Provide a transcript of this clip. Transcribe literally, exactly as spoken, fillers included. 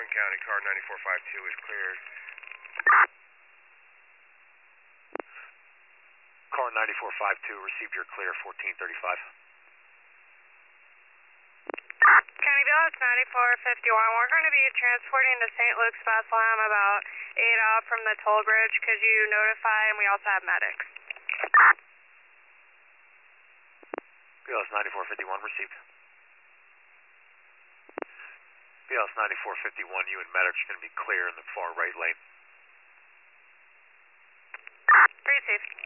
Owen County, car ninety-four five two is cleared. Car ninety-four five two, received your clear, fourteen thirty-five. County Bill, it's ninety-four fifty-one. We're going to be transporting to Saint Luke's Bethlehem about eight out from the toll bridge. Could you notify, and we also have medics. B L S ninety-four fifty-one, received. B L S ninety-four fifty-one, you and medics are going to be clear in the far right lane. Received.